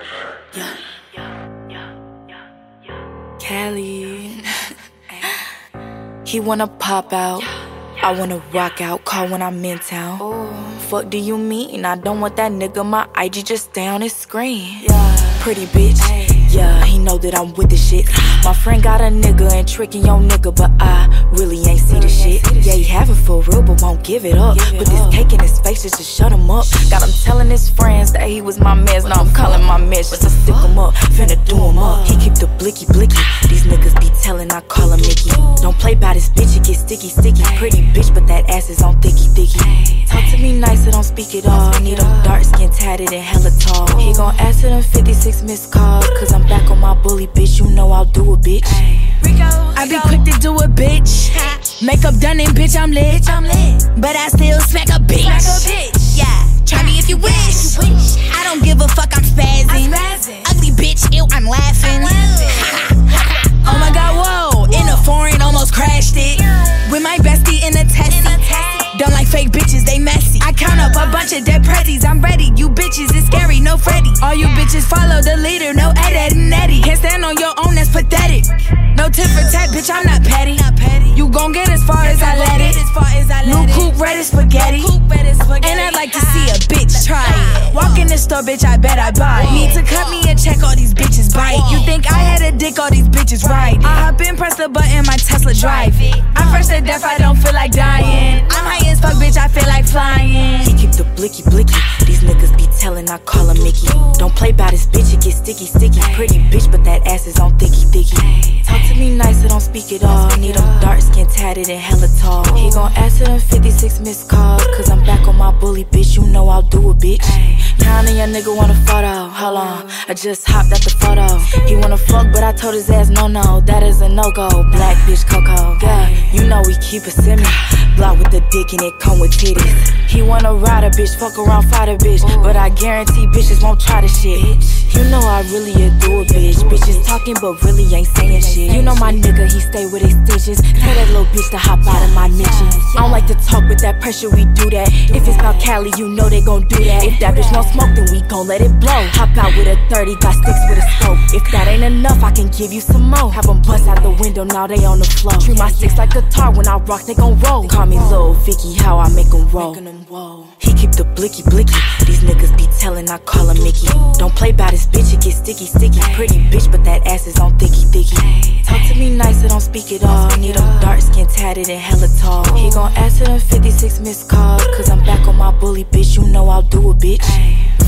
Yeah. Cali. He wanna pop out. I wanna rock out. Call when I'm in town. Fuck do you mean? I don't want that nigga. My IG just stay on his screen. Pretty bitch. Yeah, he know that I'm with the shit. My friend got a nigga and tricking your nigga, but I really ain't see the shit. Yeah, he have it for real, but won't give it up. But this cake in his face just to shut him up. Got him telling his friends that he was my mans. Now I'm calling my mans just to stick him up. Finna do him up. He keep the blicky blicky. These niggas be telling I call him Mickey. Don't play by this bitch, it get sticky sticky. Pretty bitch, but that ass is on thicky thicky. Talk to me nice, I don't speak it all. Need him dark skin tatted and hella tall. He gon' answer them 56 missed calls. Cause I'm back on my bully, bitch. You know I'll do it, bitch. I be quick to do it, bitch. Makeup done and bitch, I'm lit. But I still smack a bitch. Yeah, try me if you wish. I don't give a fuck, I'm spazzing. Ugly bitch, ew, I'm laughing. Oh my god, whoa. In a foreign, almost crashed it. With my bestie in a testy. Don't like fake bitches, they messy. I count up a bunch of dead prezzies. I'm ready, you bitches, it's scary, no Freddy. All you bitches follow the leader, no Ed and Eddie. Can't stand on your own, that's pathetic. No tit for tat, bitch, I'm not petty. You gon' get as far as I let it. New coupe, red as spaghetti. And I'd like to see a bitch try it. Walk in the store, bitch, I bet I buy it. Need to cut me a check, all these bitches bite. You think I had a dick, all these bitches ride. I hop in, press the button, my Tesla drive it. I'm fresh to death, I don't feel like dying. I'm high as fuck, bitch, I feel like flying. He keep the blicky blicky. These niggas be telling I call him Mickey. Don't play by this bitch, it get sticky sticky. Pretty bitch, but that ass is on thicky thicky. Talk to me nice, I don't speak it all. Need him dark skin tatted and hella tall. He gon' answer them 56 missed calls. Cause I'm back on my bully, bitch. You know I'll do it, bitch. Counting a nigga want a photo. Hold on, I just hopped at the photo. He wanna fuck, but I told his ass no, that is a no-go. Black bitch Coco, yeah, you know we keep it semi. Block with the dick and it come with titties. He wanna ride a bitch, fuck around, fight a bitch. But I guarantee bitches won't try the shit. You know I really adore a bitch. Bitches talking but really ain't saying shit. You know my nigga, he stay with extensions. Tell that little bitch to hop out of my mentions. I don't like to talk with that pressure, we do that. If it's about Cali, you know they gon' do that. If that bitch won't smoke, then we gon' let it blow. Hop out with a 30, got sticks with a scope. If that ain't enough, I can give you some more. Have them bust out the window, now they on the floor. Treat my sticks like guitar, when I rock, they gon' roll. Call me Lil Vicky, how I make them roll. He keep the blicky blicky. These niggas be telling I call him Mickey. Don't play by this bitch, it get sticky sticky. Pretty bitch, but that ass is on thicky thicky. Talk to me nice, I don't speak it all. Need him dark skin tatted and hella tall. He gon' answer them 56 missed calls. Cause I'm back on my bully, bitch. You know I'll do it, bitch.